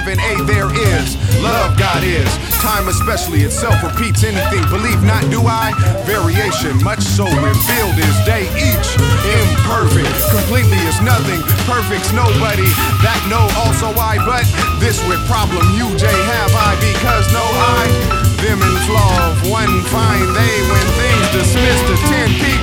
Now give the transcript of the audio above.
heaven, A, there is. Love God is. Time especially itself repeats anything. Believe not, do I? Variation, much so revealed is day each. Imperfect, completely is nothing. Perfect's nobody. That know also I. But this with problem you, J, have I. Because no I, them and flaw of one fine day when things dismissed to 10 p.